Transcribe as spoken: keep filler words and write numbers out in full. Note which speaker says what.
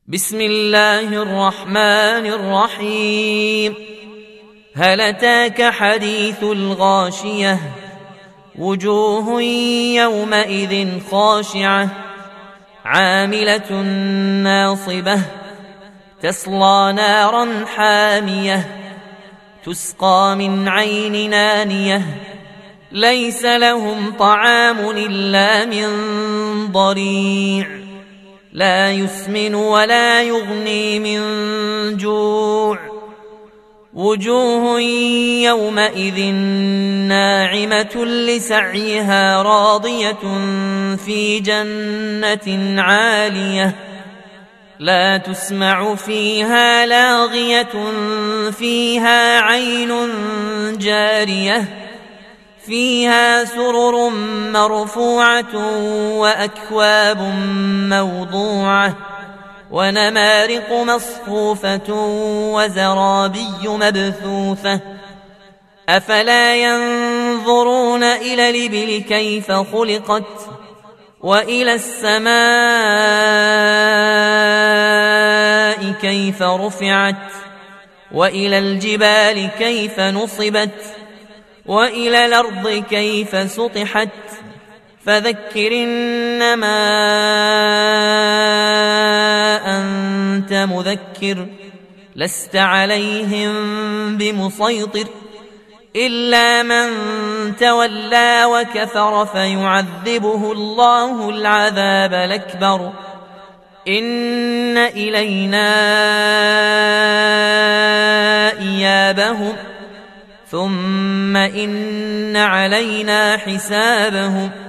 Speaker 1: بسم الله الرحمن الرحيم. هل أتاك حديث الغاشية؟ وجوه يومئذ خاشعة عاملة ناصبة تصلى نارا حامية تسقى من عين نانية ليس لهم طعام إلا من ضريع لا يسمن ولا يغني من جوع. وجوه يومئذ ناعمة لسعيها راضية في جنة عالية لا تسمع فيها لاغية فيها عين جارية فيها سرر مرفوعة وأكواب موضوعة ونمارق مصفوفة وزرابي مبثوثة. أفلا ينظرون إلى الإبل كيف خلقت وإلى السماء كيف رفعت وإلى الجبال كيف نصبت وإلى الأرض كيف سطحت. فذكر إنما أنت مذكر لست عليهم بمسيطر إلا من تولى وكفر فيعذبه الله العذاب الأكبر. إن إلينا إيابهم ثم إن علينا حسابهم